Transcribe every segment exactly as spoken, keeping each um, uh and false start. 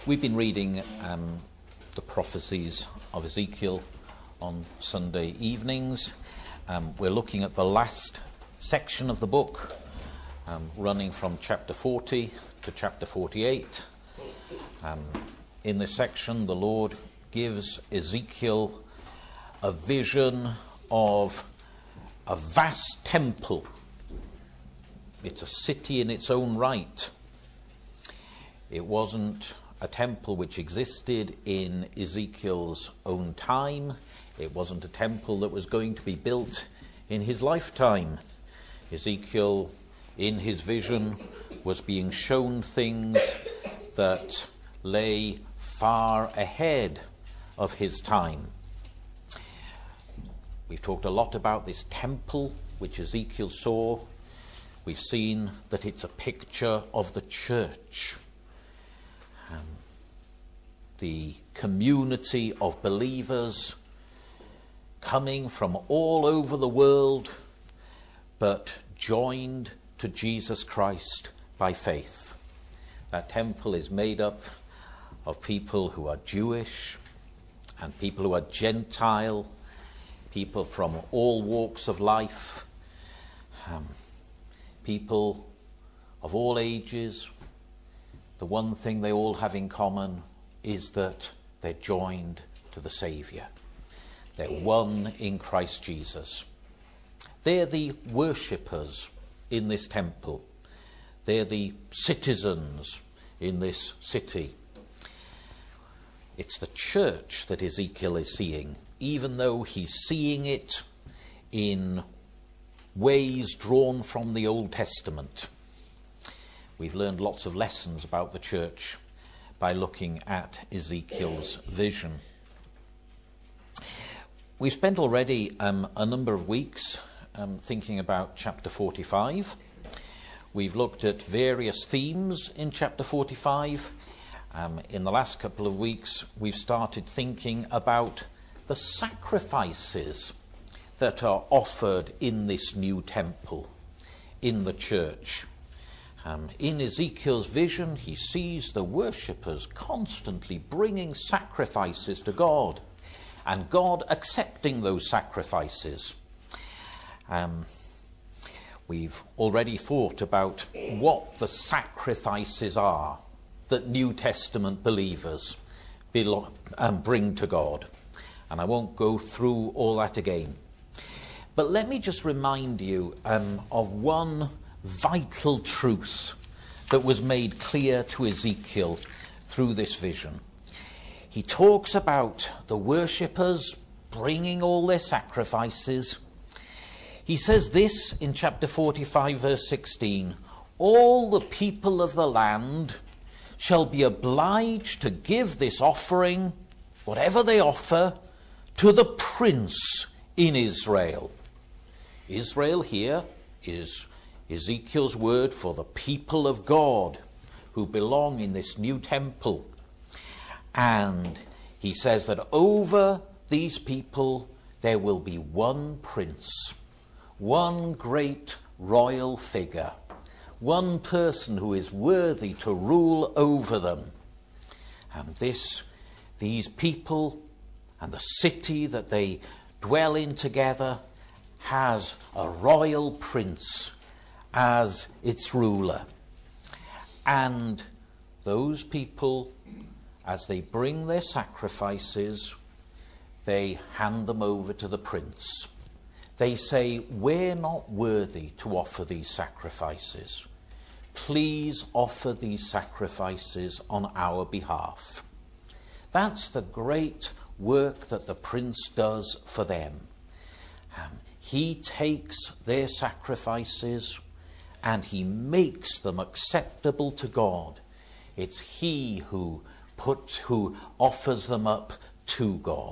We've been reading um, the prophecies of Ezekiel on Sunday evenings. Um, we're looking at the last section of the book, um, running from chapter forty to chapter forty-eight. Um, in this section, the Lord gives Ezekiel a vision of a vast temple. It's a city in its own right. It wasn't a temple which existed in Ezekiel's own time. It wasn't a temple that was going to be built in his lifetime. Ezekiel, in his vision, was being shown things that lay far ahead of his time. We've talked a lot about this temple which Ezekiel saw. We've seen that it's a picture of the church. Um, the community of believers coming from all over the world, but joined to Jesus Christ by faith. That temple is made up of people who are Jewish and people who are Gentile, people from all walks of life, um, people of all ages. The one thing they all have in common is that they're joined to the Saviour. They're one in Christ Jesus. They're the worshippers in this temple. They're the citizens in this city. It's the church that Ezekiel is seeing, even though he's seeing it in ways drawn from the Old Testament. We've learned lots of lessons about the church by looking at Ezekiel's vision. We've spent already um, a number of weeks um, thinking about chapter forty-five. We've looked at various themes in chapter forty-five. Um, in the last couple of weeks, we've started thinking about the sacrifices that are offered in this new temple, in the church. Um, in Ezekiel's vision, he sees the worshippers constantly bringing sacrifices to God, and God accepting those sacrifices. Um, we've already thought about what the sacrifices are that New Testament believers belong, um, bring to God. And I won't go through all that again. But let me just remind you um, of one vital truth that was made clear to Ezekiel through this vision. He talks about the worshippers bringing all their sacrifices. He says this in chapter forty-five, verse sixteen, "All the people of the land shall be obliged to give this offering, whatever they offer, to the prince in Israel." Israel here is Ezekiel's word for the people of God who belong in this new temple. And he says that over these people there will be one prince, one great royal figure, one person who is worthy to rule over them. And this, these people and the city that they dwell in together has a royal prince as its ruler. And those people, as they bring their sacrifices, they hand them over to the prince. They say, "We're not worthy to offer these sacrifices. Please offer these sacrifices on our behalf." That's the great work that the prince does for them. Um, he takes their sacrifices and he makes them acceptable to God. It's he who put, who offers them up to God.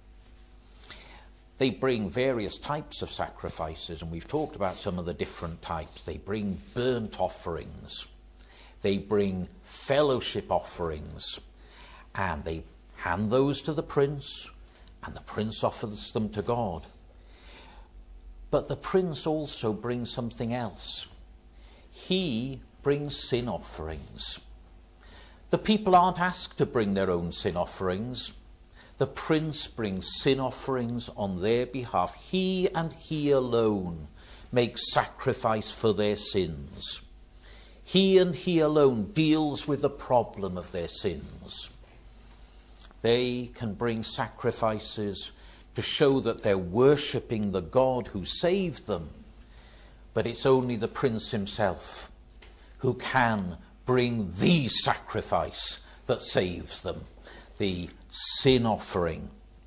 They bring various types of sacrifices, and we've talked about some of the different types. They bring burnt offerings. They bring fellowship offerings. And they hand those to the prince, and the prince offers them to God. But the prince also brings something else. He brings sin offerings. The people aren't asked to bring their own sin offerings. The prince brings sin offerings on their behalf. He and he alone makes sacrifice for their sins. He and he alone deals with the problem of their sins. They can bring sacrifices to show that they're worshipping the God who saved them. But it's only the prince himself who can bring the sacrifice that saves them, the sin offering.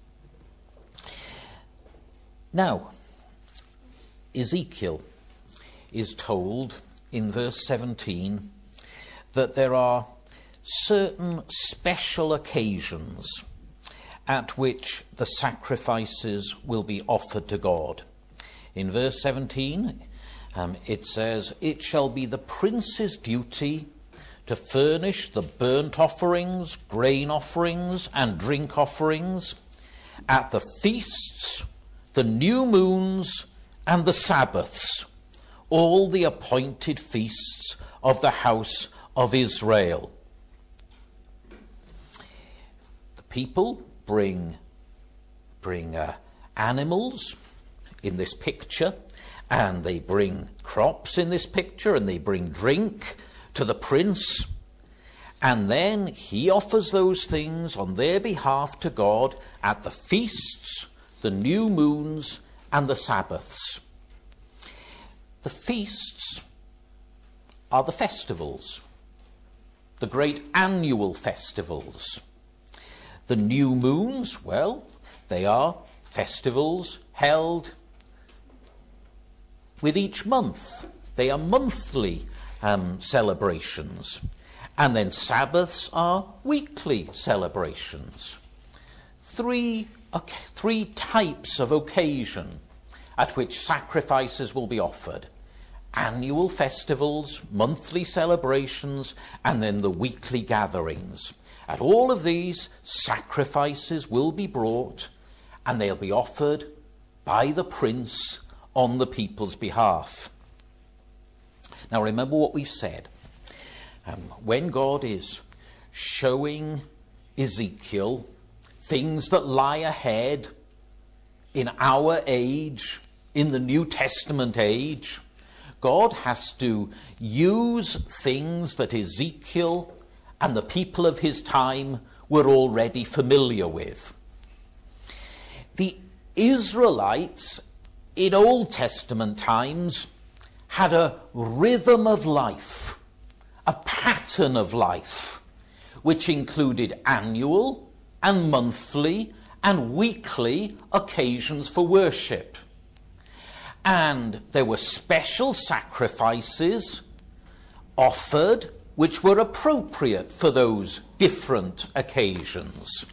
Now, Ezekiel is told in verse seventeen that there are certain special occasions at which the sacrifices will be offered to God. In verse seventeen, um, it says, "It shall be the prince's duty to furnish the burnt offerings, grain offerings, and drink offerings at the feasts, the new moons, and the Sabbaths, all the appointed feasts of the house of Israel." The people bring, bring uh, animals in this picture, and they bring crops in this picture, and they bring drink to the prince, and then he offers those things on their behalf to God at the feasts, the new moons, and the Sabbaths. The feasts are the festivals, the great annual festivals. The new moons, well, they are festivals held with each month. They are monthly um, celebrations. And then Sabbaths are weekly celebrations. Three, okay, three types of occasion at which sacrifices will be offered. Annual festivals, monthly celebrations, and then the weekly gatherings. At all of these, sacrifices will be brought, and they'll be offered by the prince on the people's behalf. Now remember what we said. Um, when God is showing Ezekiel things that lie ahead in our age, in the New Testament age, God has to use things that Ezekiel and the people of his time were already familiar with. The Israelites in Old Testament times had a rhythm of life, a pattern of life, which included annual and monthly and weekly occasions for worship. And there were special sacrifices offered which were appropriate for those different occasions.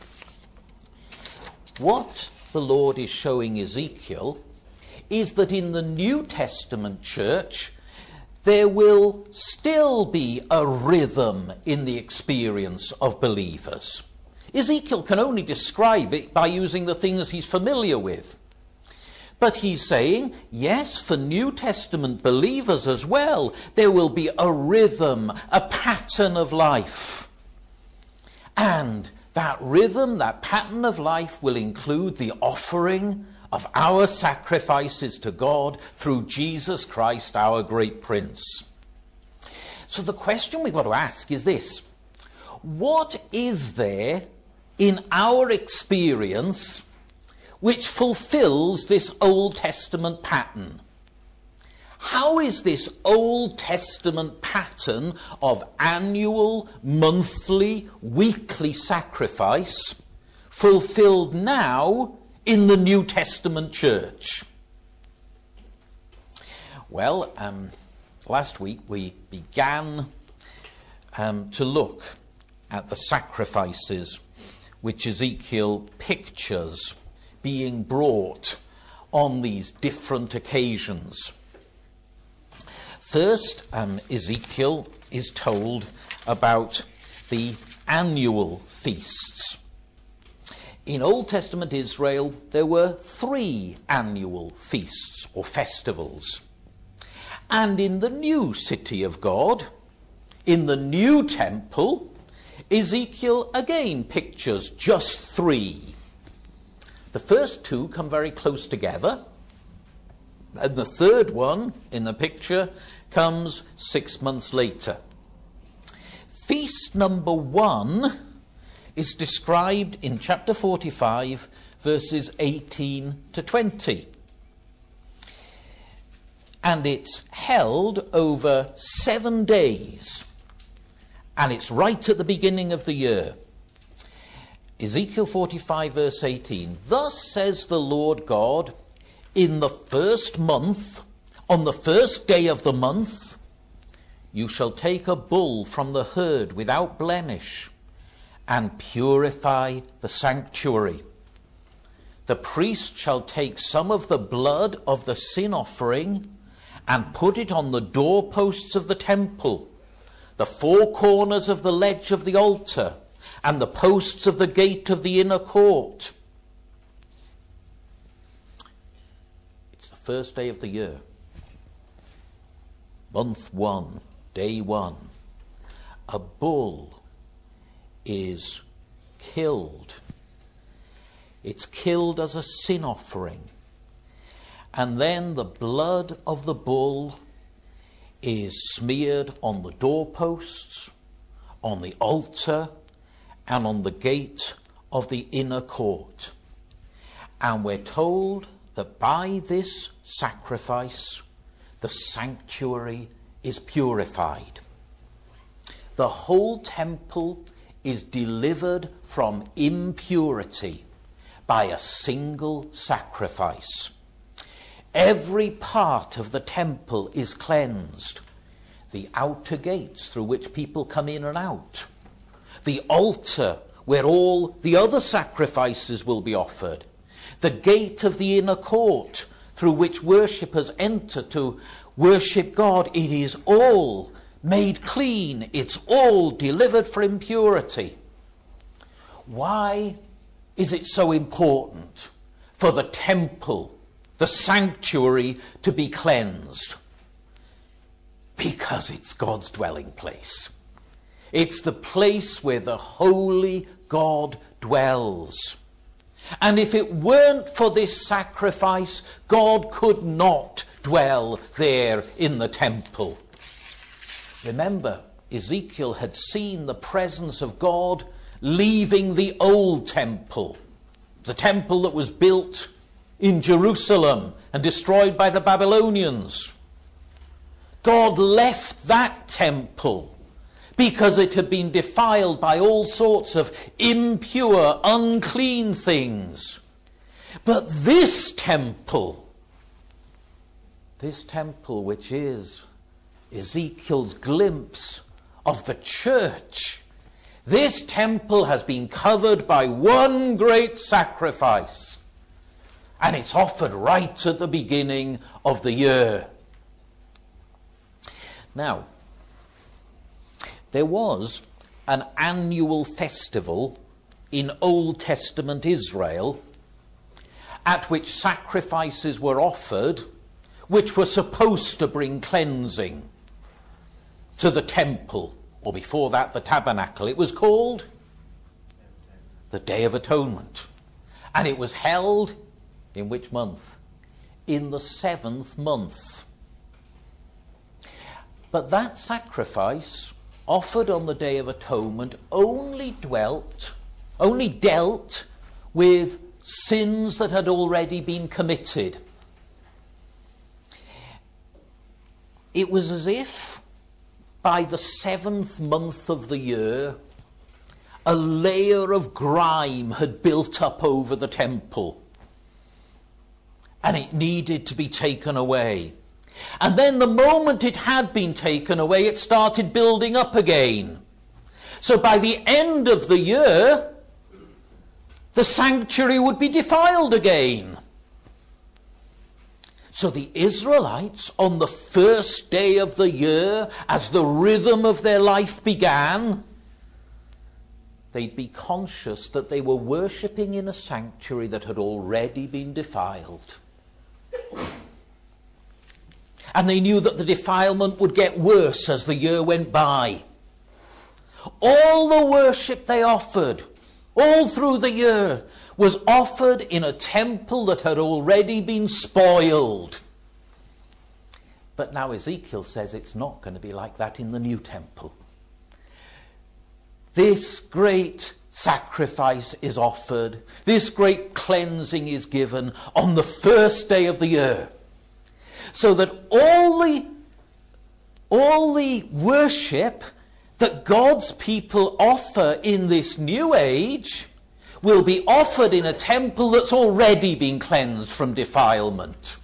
What the Lord is showing Ezekiel is that in the New Testament church, there will still be a rhythm in the experience of believers. Ezekiel can only describe it by using the things he's familiar with. But he's saying, yes, for New Testament believers as well, there will be a rhythm, a pattern of life. And that rhythm, that pattern of life will include the offering of our sacrifices to God through Jesus Christ, our great Prince. So the question we've got to ask is this: what is there in our experience which fulfills this Old Testament pattern? How is this Old Testament pattern of annual, monthly, weekly sacrifice fulfilled now in the New Testament church? Well, um, last week we began um, to look at the sacrifices which Ezekiel pictures being brought on these different occasions. First, um, Ezekiel is told about the annual feasts. In Old Testament Israel, there were three annual feasts or festivals. And in the new city of God, in the new temple, Ezekiel again pictures just three. The first two come very close together, and the third one in the picture comes six months later. Feast number one is described in chapter forty-five, verses eighteen to twenty. And it's held over seven days. And it's right at the beginning of the year. Ezekiel forty-five, verse eighteen. Thus says the Lord God, in the first month, on the first day of the month, you shall take a bull from the herd without blemish, and purify the sanctuary. The priest shall take some of the blood of the sin offering, and put it on the doorposts of the temple, the four corners of the ledge of the altar, and the posts of the gate of the inner court. It's the first day of the year. Month one, day one. A bull is killed. It's killed as a sin offering. And then the blood of the bull is smeared on the doorposts, on the altar, and on the gate of the inner court. And we're told that by this sacrifice, the sanctuary is purified. The whole temple is delivered from impurity by a single sacrifice. Every part of the temple is cleansed. The outer gates through which people come in and out. The altar where all the other sacrifices will be offered. The gate of the inner court through which worshippers enter to worship God. It is all made clean. It's all delivered from impurity. Why is it so important for the temple, the sanctuary, to be cleansed? Because it's God's dwelling place. It's the place where the holy God dwells. And if it weren't for this sacrifice, God could not dwell there in the temple. Remember, Ezekiel had seen the presence of God leaving the old temple, the temple that was built in Jerusalem and destroyed by the Babylonians. God left that temple because it had been defiled by all sorts of impure, unclean things. But this temple, this temple which is Ezekiel's glimpse of the church, this temple has been covered by one great sacrifice. And it's offered right at the beginning of the year. Now, there was an annual festival in Old Testament Israel at which sacrifices were offered which were supposed to bring cleansing to the temple, or before that the tabernacle. It was called the Day of Atonement. And it was held in which month? In the seventh month. But that sacrifice offered on the Day of Atonement only dwelt, only dealt with sins that had already been committed. It was as if by the seventh month of the year, a layer of grime had built up over the temple, and it needed to be taken away. And then the moment it had been taken away, it started building up again. So by the end of the year, the sanctuary would be defiled again. So the Israelites, on the first day of the year, as the rhythm of their life began, they'd be conscious that they were worshipping in a sanctuary that had already been defiled. And they knew that the defilement would get worse as the year went by. All the worship they offered, all through the year, was offered in a temple that had already been spoiled. But now Ezekiel says it's not going to be like that in the new temple. This great sacrifice is offered. This great cleansing is given on the first day of the year. So that all the, all the worship that God's people offer in this new age will be offered in a temple that's already been cleansed from defilement.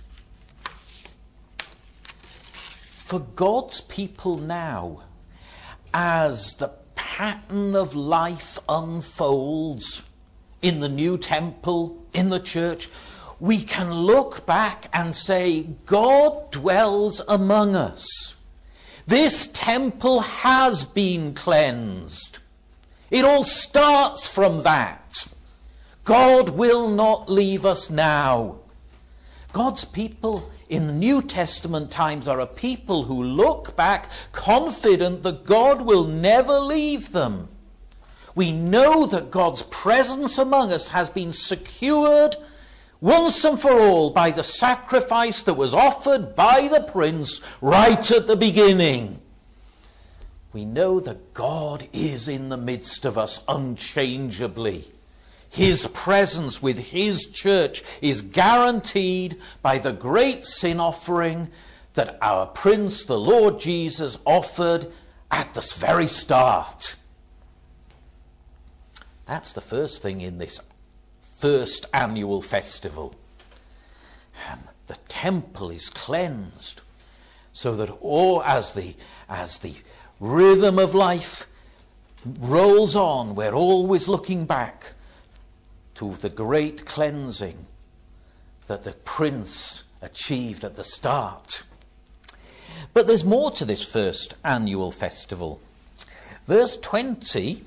For God's people now, as the pattern of life unfolds in the new temple, in the church, we can look back and say, God dwells among us. This temple has been cleansed. It all starts from that. God will not leave us now. God's people in the New Testament times are a people who look back confident that God will never leave them. We know that God's presence among us has been secured once and for all by the sacrifice that was offered by the Prince right at the beginning. We know that God is in the midst of us unchangeably. His presence with his church is guaranteed by the great sin offering that our Prince, the Lord Jesus, offered at the very start. That's the first thing in this first annual festival. The temple is cleansed so that all as the as the rhythm of life rolls on, we're always looking back to the great cleansing that the Prince achieved at the start. But there's more to this first annual festival. Verse twenty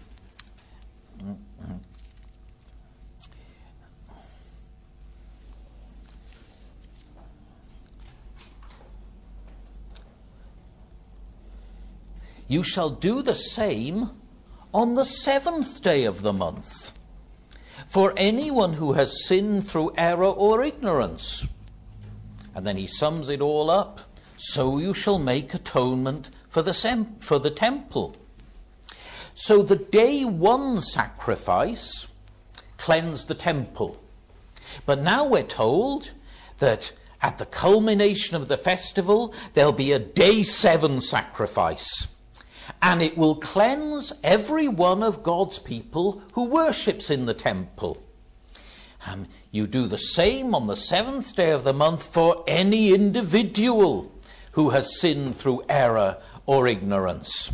You shall do the same on the seventh day of the month, for anyone who has sinned through error or ignorance. And then he sums it all up. So you shall make atonement for the, sem- for the temple. So the day one sacrifice cleansed the temple. But now we're told that at the culmination of the festival, there'll be a day seven sacrifice. And it will cleanse every one of God's people who worships in the temple. Um, you do the same on the seventh day of the month for any individual who has sinned through error or ignorance.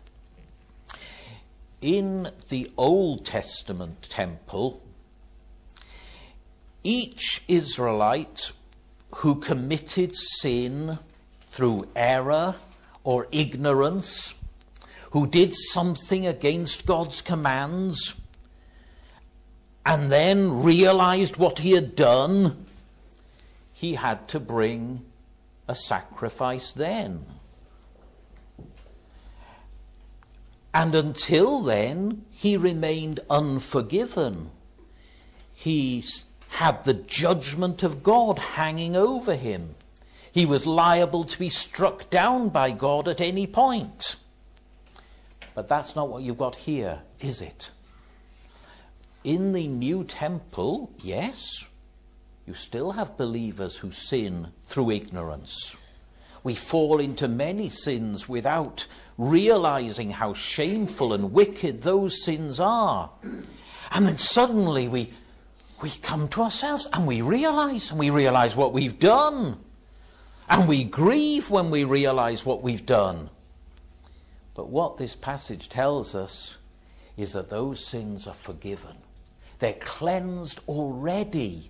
In the Old Testament temple, each Israelite who committed sin through error or ignorance, who did something against God's commands, and then realized what he had done, he had to bring a sacrifice then. And until then, he remained unforgiven. He had the judgment of God hanging over him. He was liable to be struck down by God at any point. But that's not what you've got here, is it? In the new temple, yes, you still have believers who sin through ignorance. We fall into many sins without realizing how shameful and wicked those sins are. And then suddenly we we come to ourselves and we realize, and we realize what we've done. And we grieve when we realize what we've done. But what this passage tells us is that those sins are forgiven. They're cleansed already.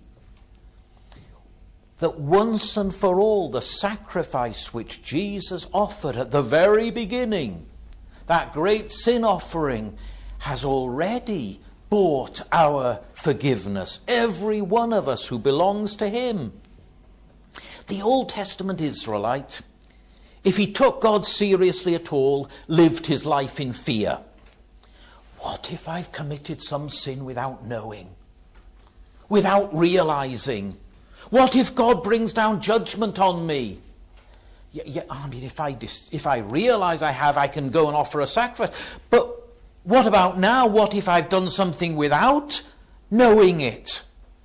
That once and for all, the sacrifice which Jesus offered at the very beginning, that great sin offering, has already bought our forgiveness. Every one of us who belongs to him. The Old Testament Israelite, if he took God seriously at all, lived his life in fear. what if I've committed some sin without knowing, without realizing? What if God brings down judgment on me? Yeah, yeah, I mean, if I dis- if I realize I have, I can go and offer a sacrifice. But what about now? What if I've done something without knowing it?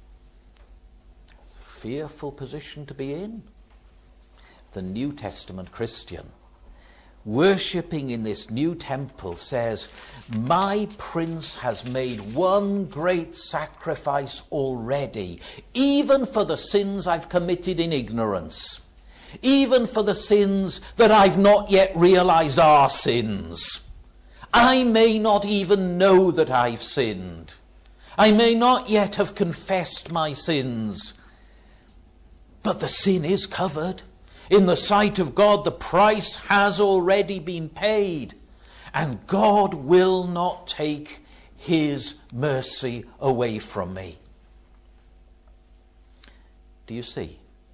Fearful position to be in. The New Testament Christian, worshipping in this new temple, says, my Prince has made one great sacrifice already, even for the sins I've committed in ignorance, even for the sins that I've not yet realized are sins. I may not even know that I've sinned. I may not yet have confessed my sins, but the sin is covered. In the sight of God, the price has already been paid, and God will not take his mercy away from me. Do you see?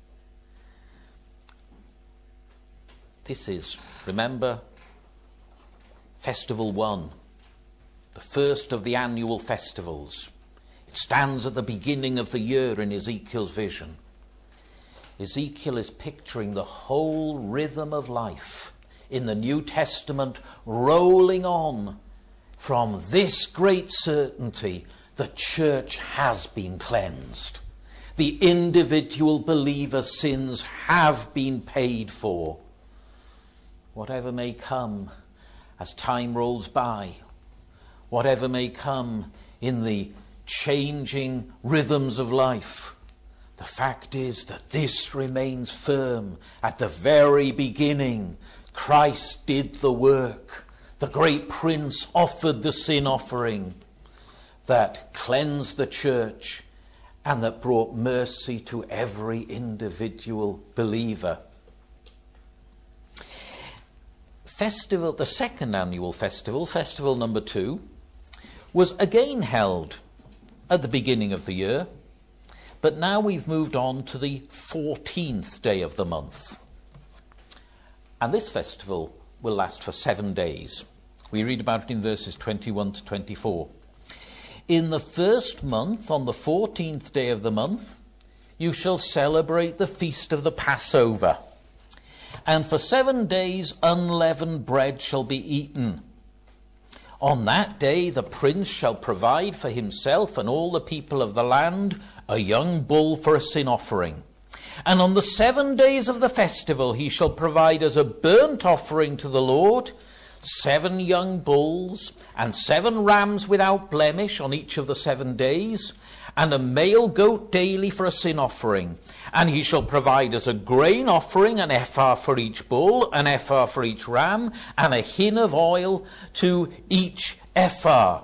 This is, remember, Festival One, the first of the annual festivals. It stands at the beginning of the year in Ezekiel's vision. Ezekiel is picturing the whole rhythm of life in the New Testament rolling on from this great certainty: the church has been cleansed. The individual believer's sins have been paid for. Whatever may come as time rolls by, whatever may come in the changing rhythms of life, the fact is that this remains firm. At the very beginning, Christ did the work. The great Prince offered the sin offering that cleansed the church and that brought mercy to every individual believer. Festival, the second annual festival, festival number two, was again held at the beginning of the year. But now we've moved on to the fourteenth day of the month. And this festival will last for seven days. We read about it in verses twenty-one to twenty-four. In the first month, on the fourteenth day of the month, you shall celebrate the feast of the Passover. And for seven days unleavened bread shall be eaten. On that day the prince shall provide for himself and all the people of the land a young bull for a sin offering. And on the seven days of the festival he shall provide as a burnt offering to the Lord seven young bulls and seven rams without blemish on each of the seven days, and a male goat daily for a sin offering. And he shall provide as a grain offering an ephah for each bull, an ephah for each ram, and a hin of oil to each ephah.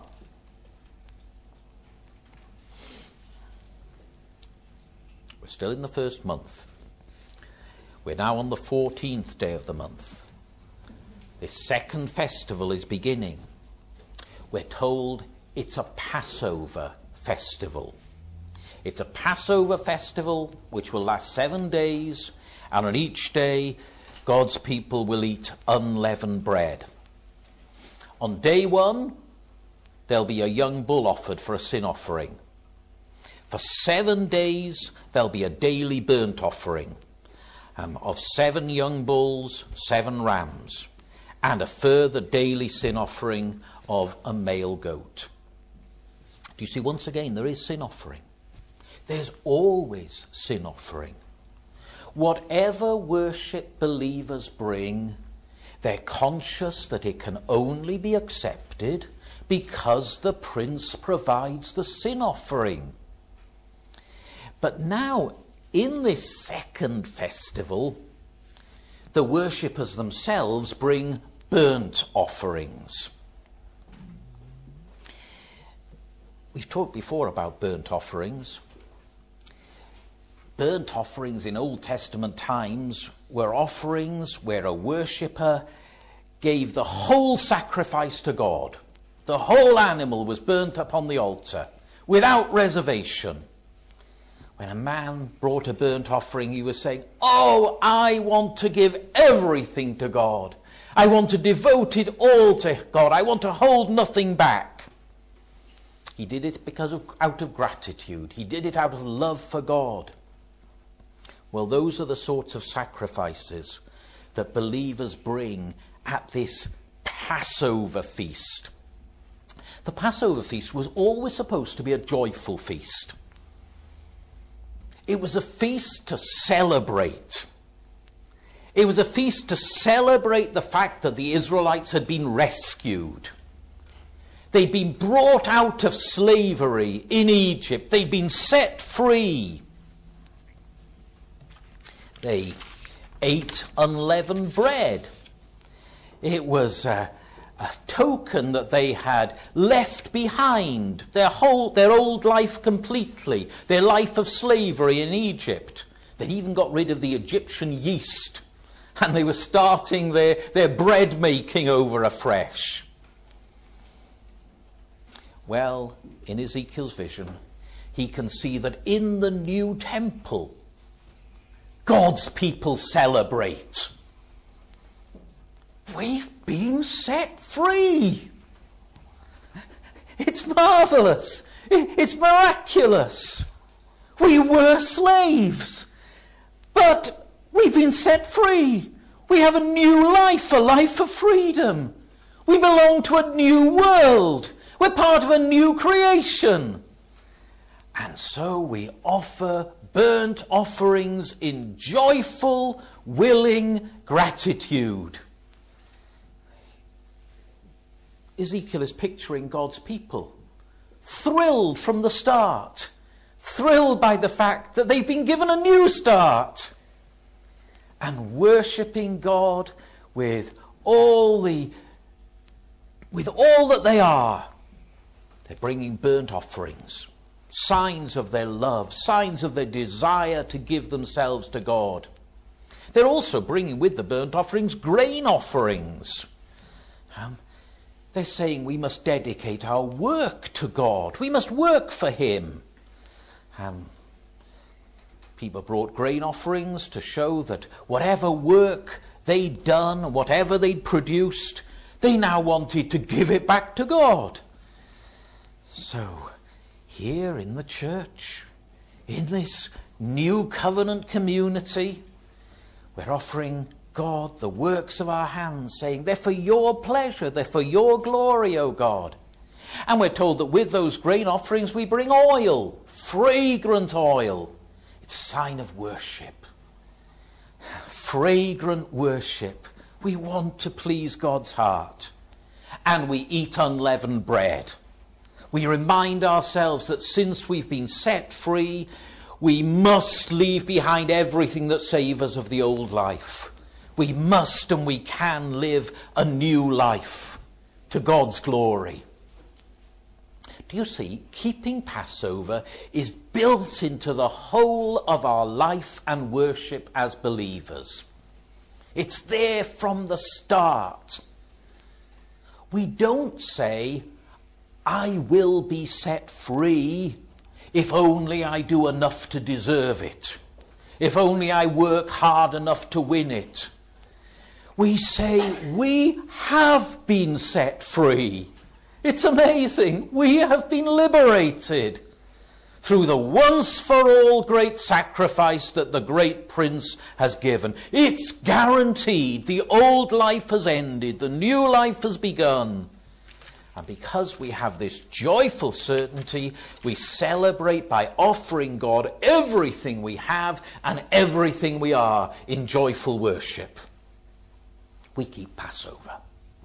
We're still in the first month. We're now on the fourteenth day of the month. This second festival is beginning. We're told it's a Passover festival. It's a Passover festival which will last seven days, and on each day God's people will eat unleavened bread. On day one, there'll be a young bull offered for a sin offering. For seven days, there'll be a daily burnt offering um, of seven young bulls, seven rams, and a further daily sin offering of a male goat. Do you see, once again, there is sin offering. There's always sin offering. Whatever worship believers bring, they're conscious that it can only be accepted because the Prince provides the sin offering. But now, in this second festival, the worshippers themselves bring burnt offerings. We've talked before about burnt offerings. Burnt offerings in Old Testament times were offerings where a worshipper gave the whole sacrifice to God. The whole animal was burnt upon the altar without reservation. When a man brought a burnt offering, he was saying, "Oh, I want to give everything to God. I want to devote it all to God. I want to hold nothing back." He did it because of out of gratitude. He did it out of love for God. Well, those are the sorts of sacrifices that believers bring at this Passover feast. The Passover feast was always supposed to be a joyful feast. It was a feast to celebrate. It was a feast to celebrate the fact that the Israelites had been rescued. They'd been brought out of slavery in Egypt. They'd been set free. They ate unleavened bread. It was a, a token that they had left behind their whole, their old life completely, their life of slavery in Egypt. They'd even got rid of the Egyptian yeast, and they were starting their, their bread making over afresh. Well, in Ezekiel's vision, he can see that in the new temple, God's people celebrate. We've been set free. It's marvelous. It's miraculous. We were slaves, but we've been set free. We have a new life, a life of freedom. We belong to a new world. We're part of a new creation. And so we offer burnt offerings in joyful, willing gratitude. Ezekiel is picturing God's people, thrilled from the start, thrilled by the fact that they've been given a new start, and worshipping God with all the, with all that they are. They're bringing burnt offerings, signs of their love, signs of their desire to give themselves to God. They're also bringing with the burnt offerings grain offerings. Um, they're saying we must dedicate our work to God. We must work for him. Um, people brought grain offerings to show that whatever work they'd done, whatever they'd produced, they now wanted to give it back to God. So, here in the church, in this new covenant community, we're offering God the works of our hands, saying they're for your pleasure, they're for your glory, O God. And we're told that with those grain offerings we bring oil, fragrant oil. It's a sign of worship. Fragrant worship. We want to please God's heart. And we eat unleavened bread. We remind ourselves that since we've been set free, we must leave behind everything that savours of the old life. We must and we can live a new life to God's glory. Do you see, keeping Passover is built into the whole of our life and worship as believers. It's there from the start. We don't say, I will be set free if only I do enough to deserve it. If only I work hard enough to win it. We say we have been set free. It's amazing. We have been liberated through the once for all great sacrifice that the great Prince has given. It's guaranteed. The old life has ended. The new life has begun. And because we have this joyful certainty, we celebrate by offering God everything we have and everything we are in joyful worship. We keep Passover.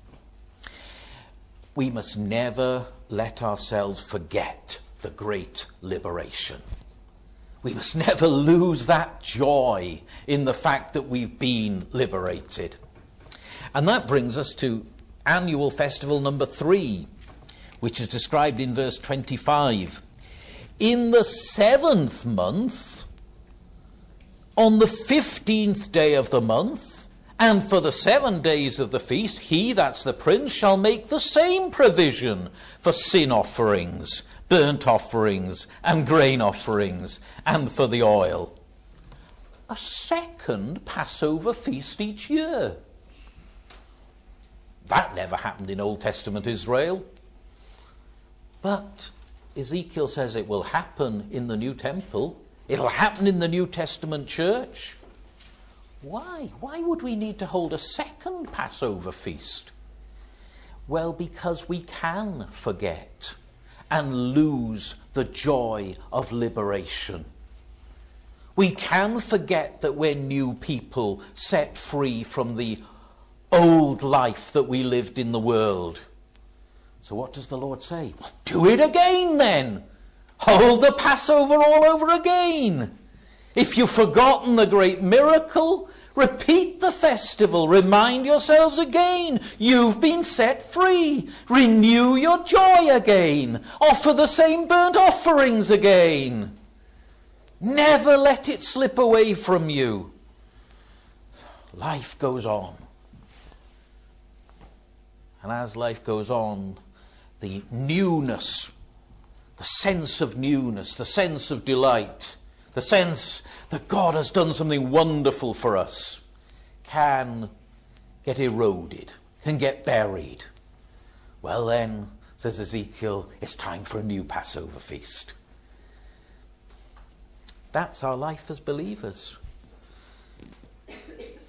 We must never let ourselves forget the great liberation. We must never lose that joy in the fact that we've been liberated. And that brings us to annual festival number three, which is described in verse twenty-five. In the seventh month, on the fifteenth day of the month, and for the seven days of the feast, he, that's the prince, shall make the same provision for sin offerings, burnt offerings, and grain offerings, and for the oil. A second Passover feast each year. That never happened in Old Testament Israel. But Ezekiel says it will happen in the new temple. It'll happen in the New Testament church. Why? Why would we need to hold a second Passover feast? Well, because we can forget and lose the joy of liberation. We can forget that we're new people set free from the old life that we lived in the world. So what does the Lord say? Well, do it again then. Hold the Passover all over again. If you've forgotten the great miracle, repeat the festival. Remind yourselves again. You've been set free. Renew your joy again. Offer the same burnt offerings again. Never let it slip away from you. Life goes on. And as life goes on, the newness, the sense of newness, the sense of delight, the sense that God has done something wonderful for us, can get eroded, can get buried. Well then, says Ezekiel, it's time for a new Passover feast. That's our life as believers. It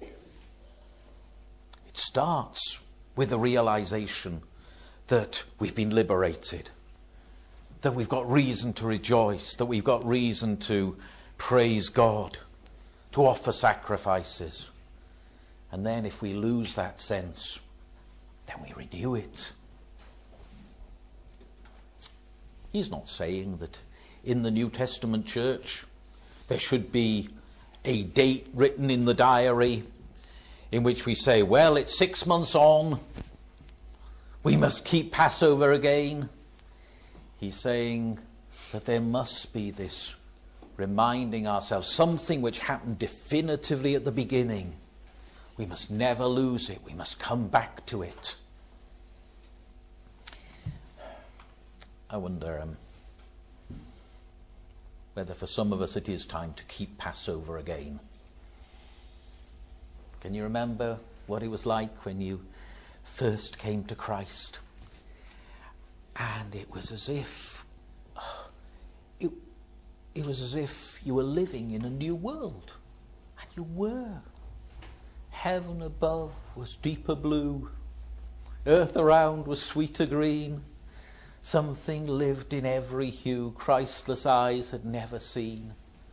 starts with the realization that we've been liberated, that we've got reason to rejoice, that we've got reason to praise God, to offer sacrifices. And then if we lose that sense, then we renew it. He's not saying that in the New Testament church there should be a date written in the diary in which we say, well, it's six months on, we must keep Passover again. He's saying that there must be this reminding ourselves, something which happened definitively at the beginning. We must never lose it. We must come back to it. I wonder um, whether for some of us it is time to keep Passover again. Can you remember what it was like when you first came to Christ? And it was as if it, it was as if you were living in a new world. And you were. Heaven above was deeper blue. Earth around was sweeter green. Something lived in every hue Christless eyes had never seen.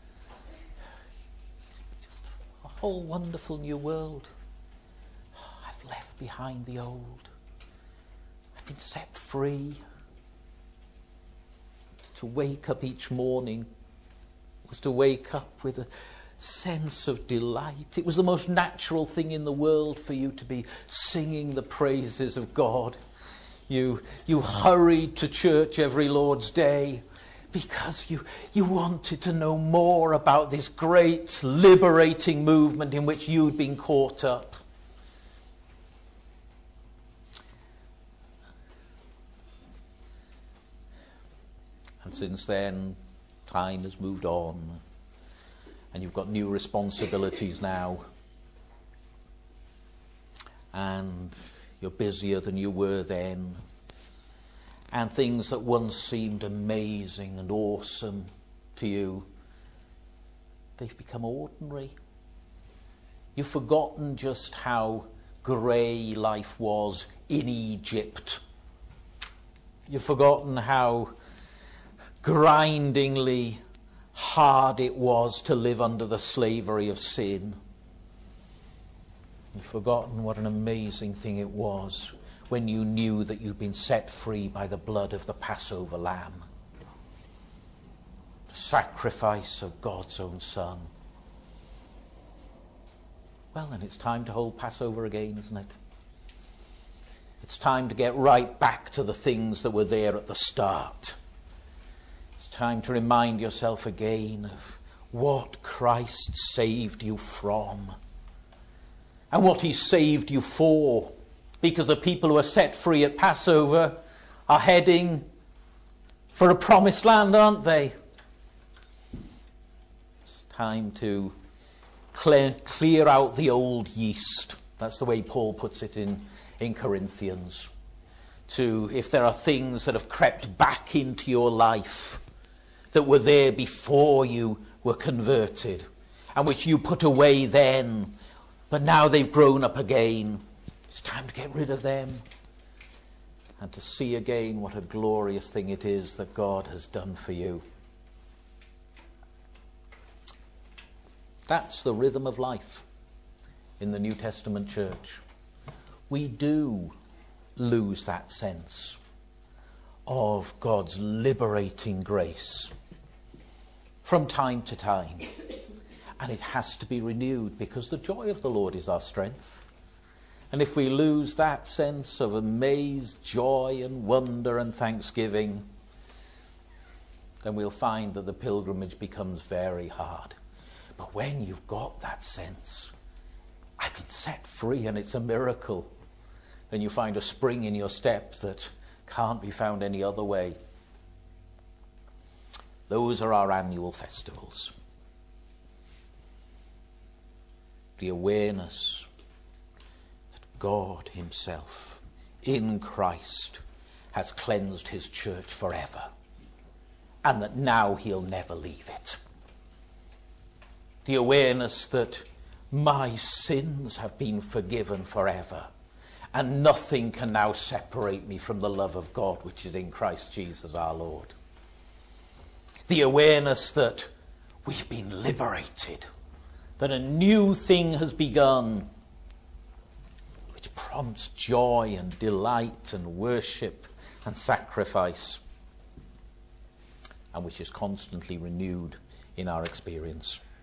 Just a whole wonderful new world. I've left behind the old. I've been set free. To wake up each morning was to wake up with a sense of delight. It was the most natural thing in the world for you to be singing the praises of God. You you hurried to church every Lord's Day because you, you wanted to know more about this great liberating movement in which you'd been caught up. And since then, time has moved on, and you've got new responsibilities now, and you're busier than you were then, and things that once seemed amazing and awesome to you, they've become ordinary. You've forgotten just how grey life was in Egypt. You've forgotten how grindingly hard it was to live under the slavery of sin. You've forgotten what an amazing thing it was when you knew that you'd been set free by the blood of the Passover lamb, the sacrifice of God's own Son. Well, then it's time to hold Passover again, isn't it? It's time to get right back to the things that were there at the start. It's time to remind yourself again of what Christ saved you from and what he saved you for. Because the people who are set free at Passover are heading for a promised land, aren't they? It's time to clear, clear out the old yeast. That's the way Paul puts it in, in Corinthians. to, if there are things that have crept back into your life that were there before you were converted, and which you put away then, but now they've grown up again. It's time to get rid of them and to see again what a glorious thing it is that God has done for you. That's the rhythm of life in the New Testament church. We do lose that sense of God's liberating grace from time to time. And it has to be renewed, because the joy of the Lord is our strength. And if we lose that sense of amaze, joy and wonder and thanksgiving, then we'll find that the pilgrimage becomes very hard. But when you've got that sense, I've been set free and it's a miracle, then you find a spring in your step that can't be found any other way. Those are our annual festivals. The awareness that God himself, in Christ, has cleansed his church forever, and that now he'll never leave it. The awareness that my sins have been forgiven forever, and nothing can now separate me from the love of God which is in Christ Jesus our Lord. The awareness that we've been liberated, that a new thing has begun, which prompts joy and delight and worship and sacrifice, and which is constantly renewed in our experience.